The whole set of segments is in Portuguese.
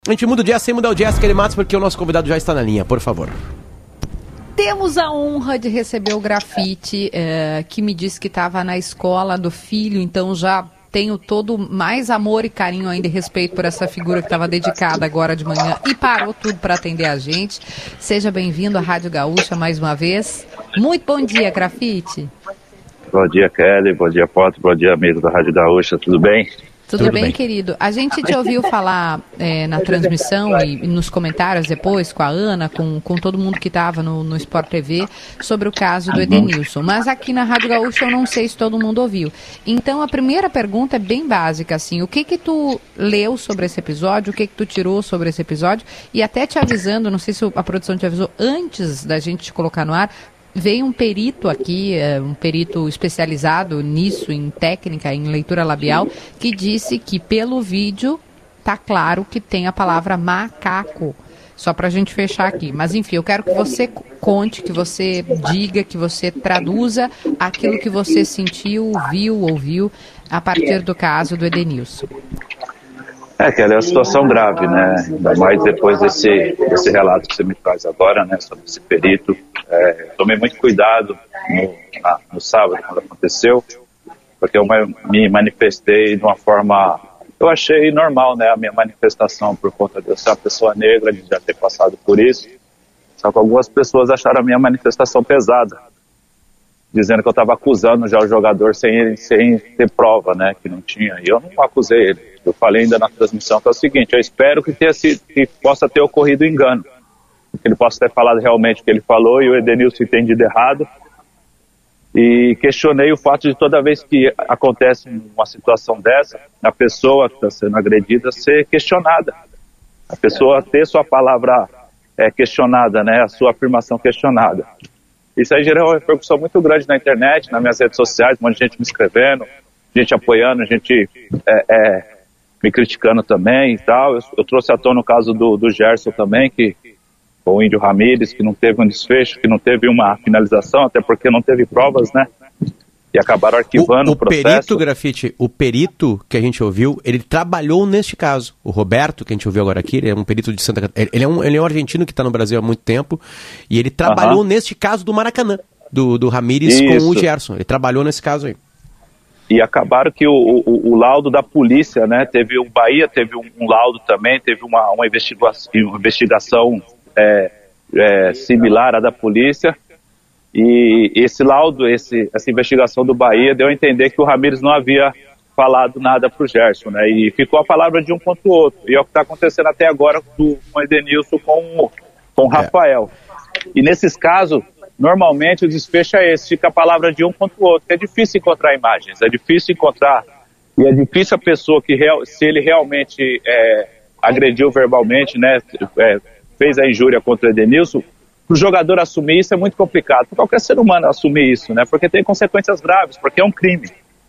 A gente muda o jazz sem mudar o jazz, Kelly Matos, porque o nosso convidado já está na linha, por favor. Temos a honra de receber o Grafite, que me disse que estava na escola do filho, então já tenho todo mais amor e carinho ainda e respeito por essa figura que estava dedicada agora de manhã e parou tudo para atender a gente. Seja bem-vindo à Rádio Gaúcha mais uma vez. Muito bom dia, Grafite. Bom dia, Kelly. Bom dia, Potter. Bom dia, amigo da Rádio Gaúcha. Tudo bem? Tudo bem, querido? A gente te ouviu falar na transmissão e nos comentários depois com a Ana, com todo mundo que estava no Sport TV, sobre o caso do Edenilson. Mas aqui na Rádio Gaúcha eu não sei se todo mundo ouviu. Então a primeira pergunta é bem básica, assim, o que tu leu sobre esse episódio, o que tu tirou sobre esse episódio, e até te avisando, não sei se a produção te avisou antes da gente te colocar no ar, veio um perito aqui, um perito especializado nisso, em técnica, em leitura labial, que disse que pelo vídeo tá claro que tem a palavra macaco. Só pra gente fechar aqui. Mas enfim, eu quero que você conte, que você diga, que você traduza aquilo que você sentiu, viu, ouviu a partir do caso do Edenilson. Kelly, é uma situação grave, né? Ainda mais depois desse relato que você me traz agora, né? Sobre esse perito. Tomei muito cuidado no sábado, quando aconteceu, porque eu me manifestei de uma forma... Eu achei normal, né? A minha manifestação, por conta de eu ser uma pessoa negra, de já ter passado por isso. Só que algumas pessoas acharam a minha manifestação pesada, dizendo que eu estava acusando já o jogador sem ter prova, né? Que não tinha. E eu não acusei ele. Eu falei ainda na transmissão que é o seguinte: eu espero que possa ter ocorrido engano, que ele possa ter falado realmente o que ele falou e o Edenilson entendido errado. E questionei o fato de toda vez que acontece uma situação dessa, a pessoa que está sendo agredida ser questionada, a pessoa ter sua palavra questionada, né? A sua afirmação questionada. Isso aí gerou uma repercussão muito grande na internet, nas minhas redes sociais, um monte de gente me escrevendo, gente apoiando, gente me criticando também e tal. Eu trouxe à tona o caso do Gerson também, que o Índio Ramírez, que não teve um desfecho, que não teve uma finalização, até porque não teve provas, né? E acabaram arquivando o processo. O perito que a gente ouviu, ele trabalhou neste caso. O Roberto, que a gente ouviu agora aqui, ele é um perito de Santa Catarina. Ele é um argentino que está no Brasil há muito tempo, e ele trabalhou neste caso do Maracanã, do Ramírez com o Gerson. Ele trabalhou nesse caso aí. E acabaram que o laudo da polícia, né, o Bahia teve um laudo também, teve uma investigação similar à da polícia, e esse laudo, essa investigação do Bahia deu a entender que o Ramírez não havia falado nada para o Gerson, né, e ficou a palavra de um contra o outro, e é o que está acontecendo até agora com o Edenilson com o Rafael. E nesses casos, normalmente o desfecho é esse, fica a palavra de um contra o outro. É difícil encontrar imagens, e é difícil a pessoa que, se ele realmente agrediu verbalmente, né, fez a injúria contra o Edenilson, o jogador assumir isso é muito complicado. Para qualquer ser humano assumir isso, né, porque tem consequências graves, porque é um crime.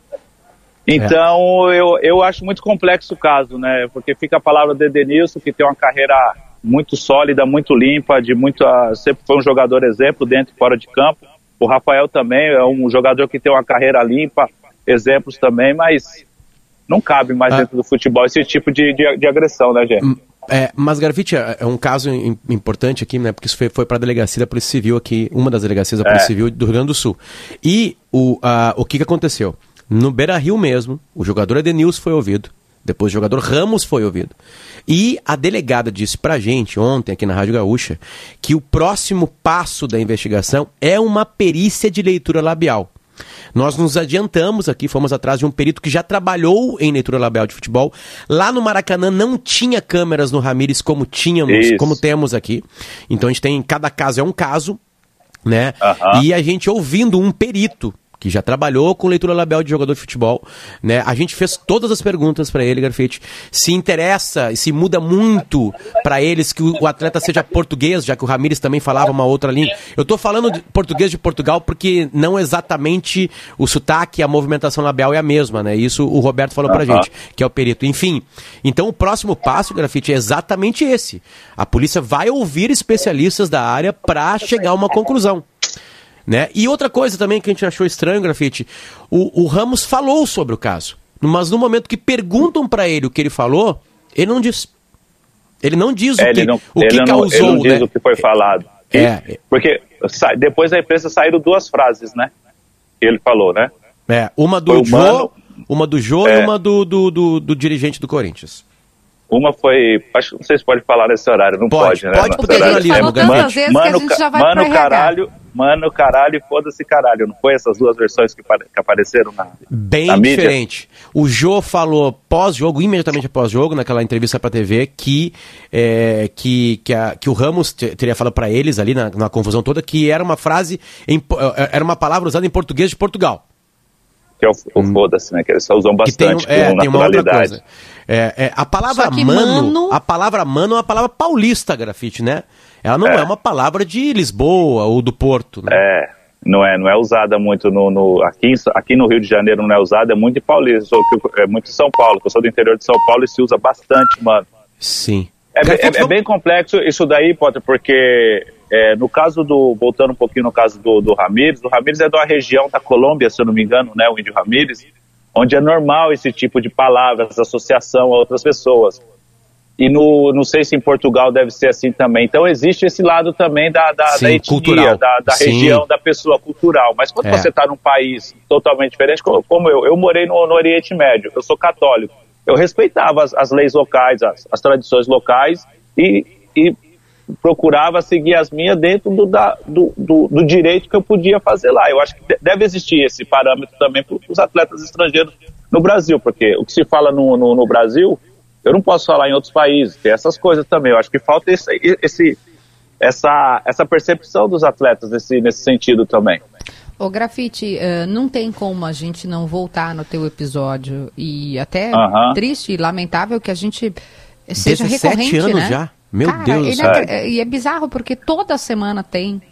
Então, eu acho muito complexo o caso, né, porque fica a palavra do Edenilson, que tem uma carreira muito sólida, muito limpa, sempre foi um jogador exemplo dentro e fora de campo. O Rafael também é um jogador que tem uma carreira limpa, exemplos também, mas não cabe mais dentro do futebol esse tipo de agressão, né, gente? Mas, Grafite, é um caso importante aqui, né, porque isso foi para a delegacia da Polícia Civil aqui, uma das delegacias da Polícia Civil do Rio Grande do Sul. E o que aconteceu? No Beira-Rio mesmo, o jogador Edenilson foi ouvido, depois o jogador Ramos foi ouvido. E a delegada disse pra gente ontem aqui na Rádio Gaúcha que o próximo passo da investigação é uma perícia de leitura labial. Nós nos adiantamos aqui, fomos atrás de um perito que já trabalhou em leitura labial de futebol. Lá no Maracanã não tinha câmeras no Ramírez como temos aqui. Então a gente tem, cada caso é um caso, né? E a gente ouvindo um perito que já trabalhou com leitura labial de jogador de futebol, né? A gente fez todas as perguntas para ele, Grafite. Se interessa, se muda muito para eles que o atleta seja português, já que o Ramírez também falava uma outra língua. Eu tô falando de português de Portugal porque não exatamente o sotaque, a movimentação labial é a mesma, né? Isso o Roberto falou pra gente, que é o perito. Enfim, então o próximo passo, Grafite, é exatamente esse. A polícia vai ouvir especialistas da área para chegar a uma conclusão. Né? E outra coisa também que a gente achou estranho, Grafite, o Ramos falou sobre o caso, mas no momento que perguntam para ele o que ele falou, ele não disse. Ele não diz o que causou, ele não diz, né? O que foi falado. Porque depois da imprensa saíram 2 frases, né? Que ele falou, né? Uma do Jô, e uma do dirigente do Corinthians. Uma foi, acho que não sei se pode falar nesse horário, não pode, né? Pode, porque ele falou tantas vezes que a gente já vai pro RH. Mano, caralho e foda-se caralho. Não foi essas 2 versões que apareceram na mídia? Bem diferente. O Jô falou pós-jogo, imediatamente após-jogo, naquela entrevista pra TV, que o Ramos teria falado pra eles ali, na confusão toda, que era uma frase, era uma palavra usada em português de Portugal. Que é o foda-se, né? Que eles só usam bastante com naturalidade. Tem uma outra coisa. A palavra mano é uma palavra paulista, Grafite, né? Ela não é uma palavra de Lisboa ou do Porto, né? Não é usada muito aqui no Rio de Janeiro, não é usada, é muito de paulista, é muito de São Paulo, que eu sou do interior de São Paulo e se usa bastante, mano. Sim. É bem complexo isso daí, Potter, porque no caso voltando um pouquinho no caso do Ramírez, o Ramírez é de uma região da Colômbia, se eu não me engano, né, o Índio Ramírez, onde é normal esse tipo de palavras, associação a outras pessoas. E não sei se em Portugal deve ser assim também. Então existe esse lado também da etnia, da região, da pessoa, cultural. Mas quando você está num país totalmente diferente, como eu morei no Oriente Médio, eu sou católico, eu respeitava as leis locais, as tradições locais e procurava seguir as minhas dentro do direito que eu podia fazer lá. Eu acho que deve existir esse parâmetro também para os atletas estrangeiros no Brasil, porque o que se fala no Brasil, eu não posso falar em outros países, tem essas coisas também. Eu acho que falta essa percepção dos atletas nesse sentido também. Ô Grafite, não tem como a gente não voltar no teu episódio, e até triste e lamentável que a gente seja 17 recorrente, anos né? já, meu Cara, Deus. E é bizarro porque toda semana tem,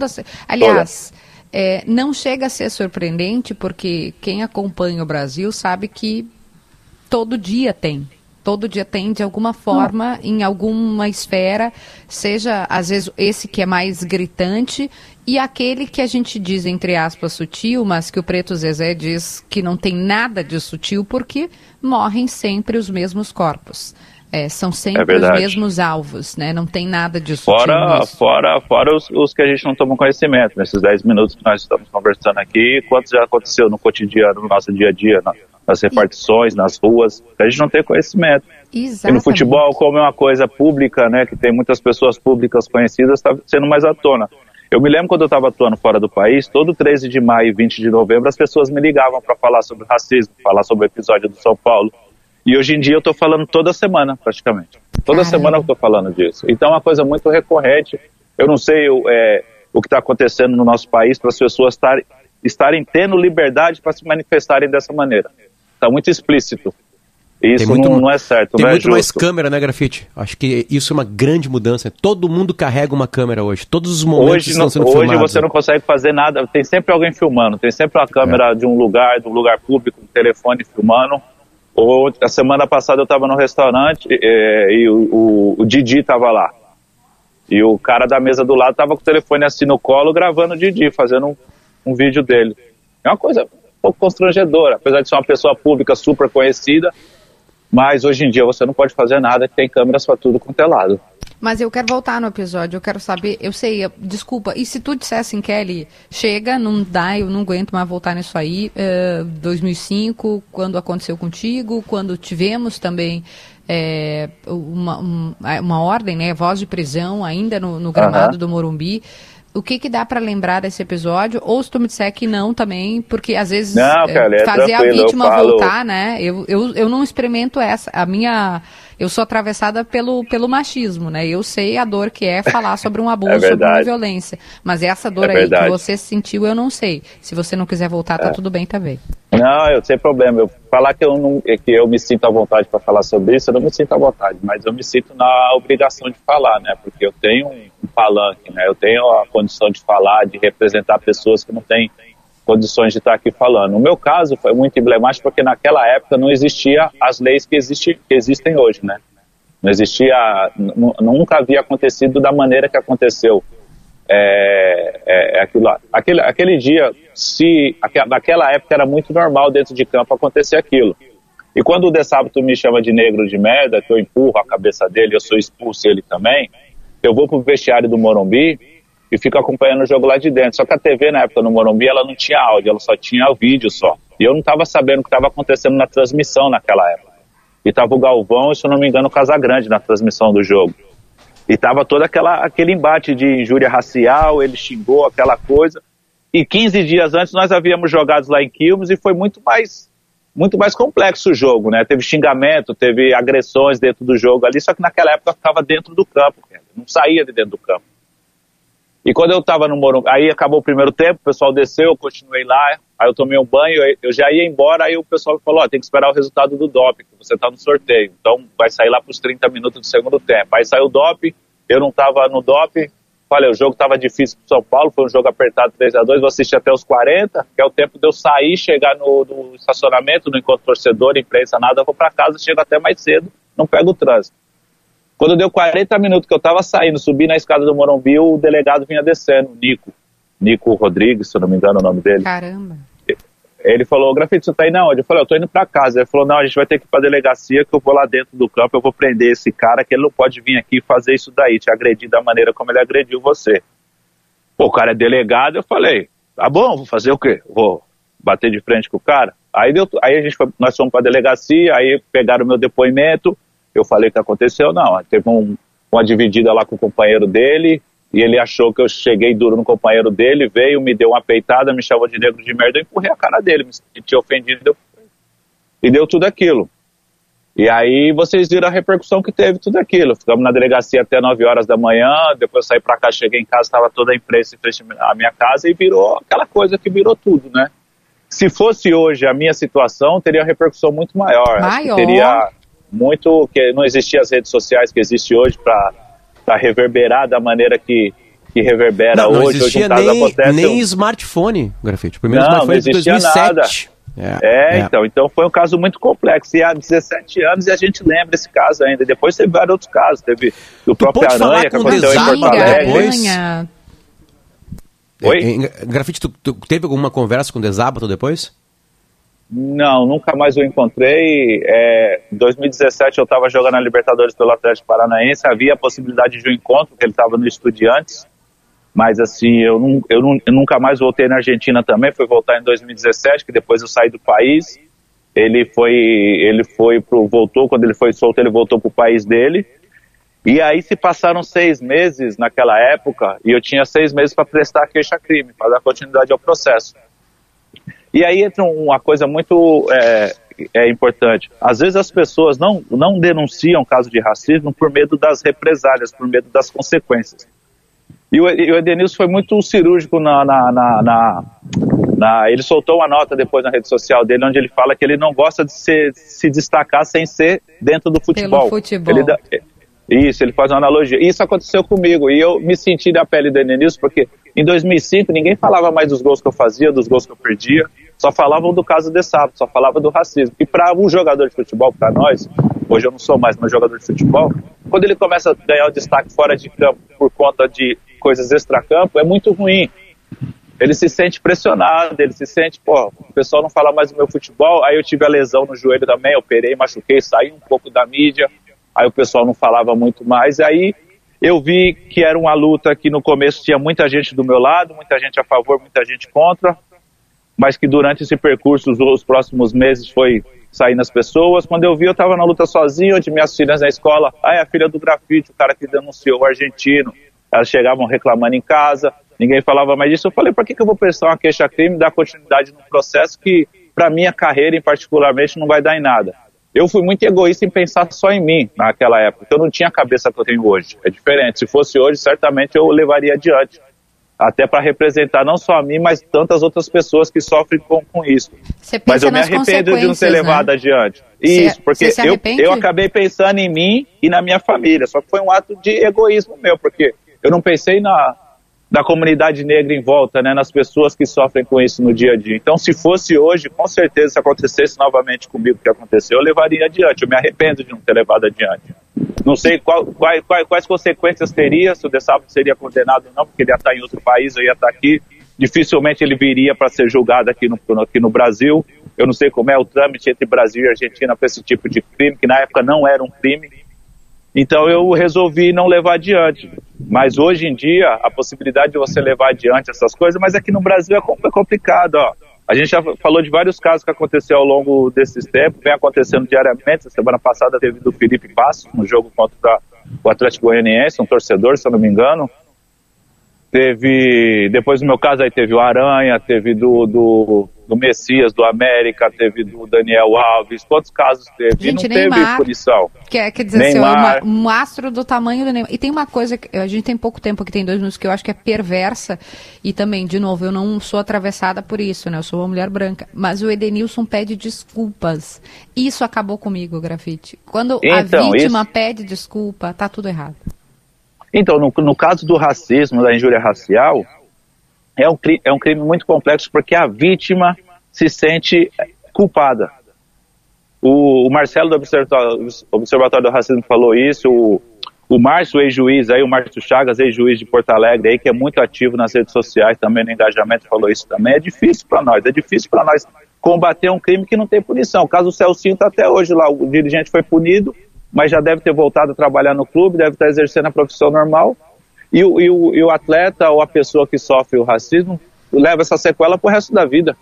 aliás, não chega a ser surpreendente porque quem acompanha o Brasil sabe que todo dia tem de alguma forma, em alguma esfera, seja às vezes esse que é mais gritante e aquele que a gente diz, entre aspas, sutil, mas que o Preto Zezé diz que não tem nada de sutil porque morrem sempre os mesmos corpos. São sempre os mesmos alvos, né? Não tem nada de sutil. Fora os que a gente não toma conhecimento. Nesses 10 minutos que nós estamos conversando aqui, quanto já aconteceu no cotidiano, no nosso dia a dia, nas repartições, nas ruas, a gente não tem conhecimento. Exatamente. E no futebol, como é uma coisa pública, né, que tem muitas pessoas públicas conhecidas, está sendo mais à tona. Eu me lembro quando eu estava atuando fora do país, todo 13 de maio e 20 de novembro, as pessoas me ligavam para falar sobre racismo, falar sobre o episódio do São Paulo. E hoje em dia eu estou falando toda semana, praticamente. Toda semana eu estou falando disso. Então é uma coisa muito recorrente. Eu não sei o que está acontecendo no nosso país para as pessoas estarem tendo liberdade para se manifestarem dessa maneira. Está muito explícito. Isso não é certo, tem não é muito justo. mais câmera, né, Grafite? Acho que isso é uma grande mudança. Todo mundo carrega uma câmera hoje. Todos os momentos estão sendo filmados. Hoje você não consegue fazer nada. Tem sempre alguém filmando. Tem sempre uma câmera de um lugar público, um telefone filmando. A semana passada eu estava no restaurante e o Didi estava lá. E o cara da mesa do lado estava com o telefone assim no colo, gravando o Didi, fazendo um vídeo dele. É uma coisa um pouco constrangedora, apesar de ser uma pessoa pública super conhecida, mas hoje em dia você não pode fazer nada, que tem câmeras para tudo quanto é lado. Mas eu quero voltar no episódio, eu quero saber, eu sei, desculpa, e se tu dissesse, Kelly, chega, não dá, eu não aguento mais voltar nisso aí, 2005, quando aconteceu contigo, quando tivemos também uma ordem, né, voz de prisão ainda no gramado do Morumbi. O que dá para lembrar desse episódio? Ou se tu me disser que não também, porque às vezes fazer a vítima voltar, né? Eu não experimento essa. Eu sou atravessada pelo machismo, né? Eu sei a dor que é falar sobre um abuso, sobre uma violência. Mas essa dor aí que você sentiu, eu não sei. Se você não quiser voltar, tá tudo bem também. Não, eu sem problema. Eu falar que eu me sinto à vontade para falar sobre isso, eu não me sinto à vontade, mas eu me sinto na obrigação de falar, né? Porque eu tenho um palanque, né? Eu tenho a condição de falar, de representar pessoas que não têm condições de estar aqui falando. No meu caso, foi muito emblemático porque naquela época não existia as leis que existem hoje, né? Não existia, nunca havia acontecido da maneira que aconteceu. Aquele dia, naquela época era muito normal dentro de campo acontecer aquilo. E quando o De Sábato me chama de negro de merda, que eu empurro a cabeça dele, eu sou expulso ele também, eu vou pro vestiário do Morumbi e fico acompanhando o jogo lá de dentro. Só que a TV na época no Morumbi, ela não tinha áudio, ela só tinha o vídeo só. E eu não estava sabendo o que estava acontecendo na transmissão naquela época. E tava o Galvão e, se eu não me engano, o Casagrande na transmissão do jogo. E tava todo aquele embate de injúria racial, ele xingou aquela coisa. E 15 dias antes nós havíamos jogado lá em Quilmes e foi muito mais complexo o jogo, né? Teve xingamento, teve agressões dentro do jogo ali, só que naquela época eu ficava dentro do campo, não saía de dentro do campo. E quando eu tava no Morumbi, aí acabou o primeiro tempo, o pessoal desceu, eu continuei lá, aí eu tomei um banho, eu já ia embora, aí o pessoal falou, tem que esperar o resultado do doping, que você tá no sorteio, então vai sair lá pros 30 minutos do segundo tempo. Aí saiu o doping, eu não tava no doping, falei, o jogo tava difícil pro São Paulo, foi um jogo apertado 3-2, vou assistir até os 40, que é o tempo de eu sair, chegar no estacionamento, no encontro torcedor, imprensa, nada, eu vou pra casa, chego até mais cedo, não pego o trânsito. Quando deu 40 minutos que eu tava saindo, subi na escada do Morumbi, o delegado vinha descendo, Nico Rodrigues, se eu não me engano o nome dele. Caramba. Ele falou, Grafite, você tá aí na onde? Eu falei, eu tô indo pra casa. Ele falou, não, a gente vai ter que ir pra delegacia, que eu vou lá dentro do campo, eu vou prender esse cara, que ele não pode vir aqui e fazer isso daí, te agredir da maneira como ele agrediu você. Pô, o cara é delegado, eu falei, tá bom, vou fazer o quê? Vou bater de frente com o cara? Aí nós fomos pra delegacia, aí pegaram o meu depoimento, eu falei o que aconteceu, não, teve uma dividida lá com o companheiro dele, e ele achou que eu cheguei duro no companheiro dele, veio, me deu uma peitada, me chamou de negro de merda, eu empurrei a cara dele, me tinha ofendido, e deu tudo aquilo. E aí vocês viram a repercussão que teve tudo aquilo. Ficamos na delegacia até 9 horas da manhã, depois saí pra cá, cheguei em casa, estava toda a imprensa em frente à minha casa, e virou aquela coisa que virou tudo, né? Se fosse hoje a minha situação, teria uma repercussão muito maior. Acho que teria muito, que não existia as redes sociais que existe hoje para reverberar da maneira que reverbera não hoje. Não existia nem smartphone, Grafite. O primeiro smartphone foi em 2007. Nada. Então foi um caso muito complexo. E há 17 anos e a gente lembra esse caso ainda. Depois teve vários outros casos. Teve do próprio Aranha, que aconteceu em Porto Alegre. Oi? Grafite, tu teve alguma conversa com o De Sábato depois? Não, nunca mais o encontrei. Em 2017 eu estava jogando a Libertadores pelo Atlético Paranaense, havia a possibilidade de um encontro, porque ele estava no Estudiantes, mas assim, eu nunca mais voltei na Argentina também, fui voltar em 2017, que depois eu saí do país, voltou, quando ele foi solto, ele voltou para o país dele, e aí se passaram 6 meses naquela época, e eu tinha 6 meses para prestar queixa-crime, para dar continuidade ao processo. E aí entra uma coisa muito importante. Às vezes as pessoas não denunciam caso de racismo por medo das represálias, por medo das consequências. E o Edenilson foi muito cirúrgico ele soltou uma nota depois na rede social dele, onde ele fala que ele não gosta de se destacar sem ser dentro do futebol. Pelo futebol. Ele faz uma analogia. Isso aconteceu comigo, e eu me senti na pele do Edenilson, porque em 2005 ninguém falava mais dos gols que eu fazia, dos gols que eu perdia, só falavam do caso de Sábado, só falava do racismo. E para um jogador de futebol, para nós, hoje eu não sou mais um jogador de futebol, quando ele começa a ganhar o destaque fora de campo por conta de coisas extracampo, é muito ruim. Ele se sente pressionado, ele se sente, o pessoal não fala mais do meu futebol. Aí eu tive a lesão no joelho também, operei, machuquei, saí um pouco da mídia, aí o pessoal não falava muito mais, aí eu vi que era uma luta que no começo tinha muita gente do meu lado, muita gente a favor, muita gente contra, mas que durante esse percurso, os próximos meses, foi saindo as pessoas. Quando eu vi, eu estava na luta sozinho, onde minhas filhas na escola, é a filha do Grafite, o cara que denunciou o argentino, elas chegavam reclamando em casa, ninguém falava mais disso. Eu falei, por que eu vou prestar uma queixa-crime e dar continuidade num processo que, para minha carreira, em particularmente, não vai dar em nada? Eu fui muito egoísta em pensar só em mim naquela época, eu não tinha a cabeça que eu tenho hoje. É diferente, se fosse hoje, certamente eu levaria adiante. Até para representar não só a mim, mas tantas outras pessoas que sofrem com isso. Mas eu me arrependo de não ter levado adiante. Isso, porque eu acabei pensando em mim e na minha família, só que foi um ato de egoísmo meu, porque eu não pensei na comunidade negra em volta, né, nas pessoas que sofrem com isso no dia a dia. Então, se fosse hoje, com certeza, se acontecesse novamente comigo o que aconteceu, eu levaria adiante. Eu me arrependo de não ter levado adiante. Não sei quais consequências teria, se o De Sábato seria condenado ou não, porque ele ia estar em outro país, eu ia estar aqui. dificilmente ele viria para ser julgado aqui no Brasil. Eu não sei como é o trâmite entre Brasil e Argentina para esse tipo de crime, que na época não era um crime. Então eu resolvi não levar adiante. Mas hoje em dia, a possibilidade de você levar adiante essas coisas, mas aqui no Brasil é complicado, ó. A gente já falou de vários casos que aconteceu ao longo desses tempos, vem acontecendo diariamente. A semana passada teve do Felipe Basso, no jogo contra o Atlético Goianiense, um torcedor, se eu não me engano. Teve, depois no meu caso aí teve o Aranha, teve do Messias, do América, teve do Daniel Alves, quantos casos teve? Gente, e não Neymar, teve punição. Quer dizer, Neymar, assim, um astro do tamanho do Neymar. E tem uma coisa, a gente tem pouco tempo aqui, tem 2 minutos, que eu acho que é perversa, e também, de novo, eu não sou atravessada por isso, né? Eu sou uma mulher branca, mas o Edenilson pede desculpas. Isso acabou comigo, Grafite. Quando então, a vítima pede desculpa, tá tudo errado. Então, no caso do racismo, da injúria racial, é um crime muito complexo porque a vítima se sente culpada. O Marcelo do Observatório do Racismo falou isso, o Márcio, ex-juiz, aí, o Márcio Chagas, ex-juiz de Porto Alegre, aí, que é muito ativo nas redes sociais, também no engajamento, falou isso também. É difícil para nós combater um crime que não tem punição. O caso do Celcinho está até hoje lá, o dirigente foi punido, mas já deve ter voltado a trabalhar no clube, deve estar exercendo a profissão normal, e o atleta ou a pessoa que sofre o racismo leva essa sequela pro resto da vida.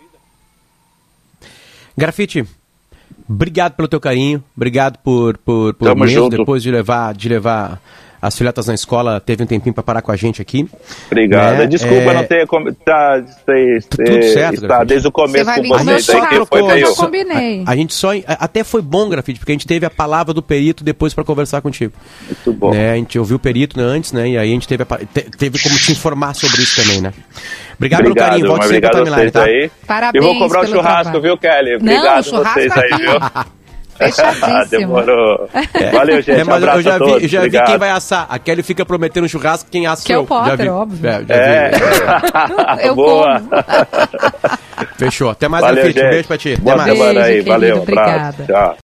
Grafite, obrigado pelo teu carinho, obrigado por mesmo junto. Depois de levar as filhotas na escola, teve um tempinho para parar com a gente aqui. Obrigado. Né? Desculpa não ter tudo certo, está desde o começo com vocês. Eu combinei. A gente só até foi bom, Grafite, porque a gente teve a palavra do perito depois para conversar contigo. Muito bom. Né? A gente ouviu o perito antes, né? E aí a gente teve como te informar sobre isso também, né? Obrigado pelo carinho. Volte sempre para Milagre, tá? Aí. Parabéns. Eu vou cobrar o churrasco, trabalho. Viu, Kelly? Obrigado a vocês aí, viu? Fechadíssimo. Demorou. Valeu, gente. Mas abraço eu já vi quem vai assar. A Kelly fica prometendo um churrasco, quem assa que é o Potter, óbvio. Eu Boa. Fechou. Até mais, Grafite. Um beijo pra ti. Boa semana aí. Valeu. Obrigada. Tchau.